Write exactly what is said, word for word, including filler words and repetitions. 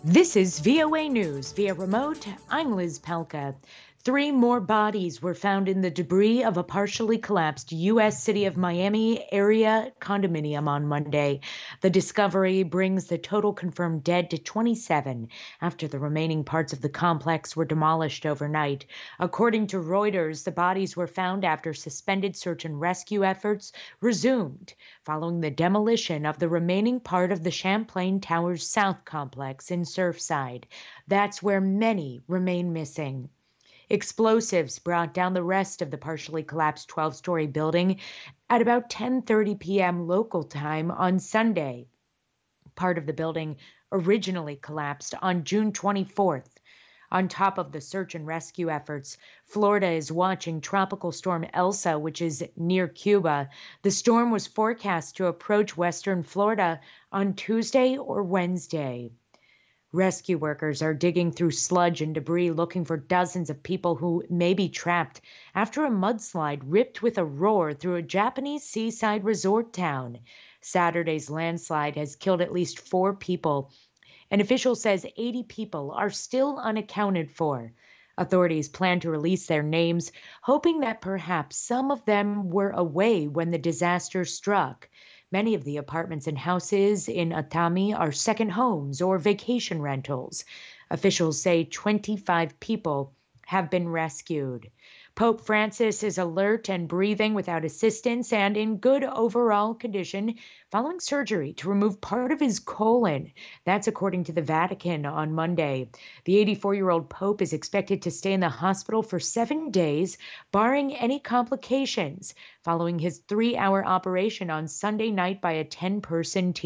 This is V O A News via remote. I'm Liz Pelka. Three more bodies were found in the debris of a partially collapsed U S City of Miami area condominium on Monday. The discovery brings the total confirmed dead to twenty-seven after the remaining parts of the complex were demolished overnight. According to Reuters, the bodies were found after suspended search and rescue efforts resumed following the demolition of the remaining part of the Champlain Towers South complex in Surfside. That's where many remain missing. Explosives brought down the rest of the partially collapsed twelve-story building at about ten thirty p.m. local time on Sunday. Part of the building originally collapsed on June twenty-fourth. On top of the search and rescue efforts, Florida is watching Tropical Storm Elsa, which is near Cuba. The storm was forecast to approach western Florida on Tuesday or Wednesday. Rescue workers are digging through sludge and debris looking for dozens of people who may be trapped after a mudslide ripped with a roar through a Japanese seaside resort town. Saturday's landslide has killed at least four people. An official says eighty people are still unaccounted for. Authorities plan to release their names, hoping that perhaps some of them were away when the disaster struck. Many of the apartments and houses in Atami are second homes or vacation rentals. Officials say twenty-five people have been rescued. Pope Francis is alert and breathing without assistance and in good overall condition following surgery to remove part of his colon. That's according to the Vatican on Monday. The eighty-four-year-old Pope is expected to stay in the hospital for seven days, barring any complications, following his three-hour operation on Sunday night by a ten-person team.